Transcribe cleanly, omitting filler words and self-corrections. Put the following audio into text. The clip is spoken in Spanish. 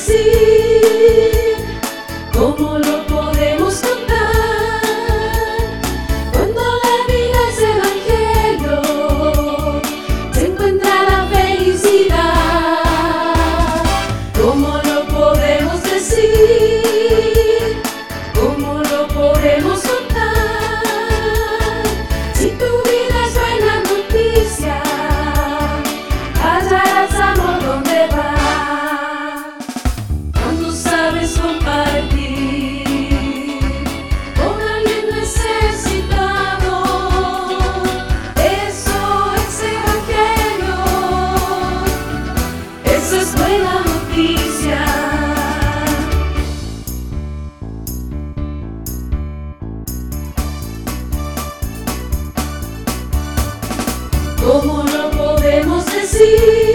decir? ¿Cómo lo podemos contar? Cuando la vida es evangelio, se encuentra la felicidad. ¿Cómo lo podemos decir? ¿Cómo lo podemos contar? Si tu vida es buena noticia, hallarás amor donde vas. Cuando sabes compartir con alguien necesitado, eso es evangelio, eso es buena noticia. ¿Cómo lo podemos decir?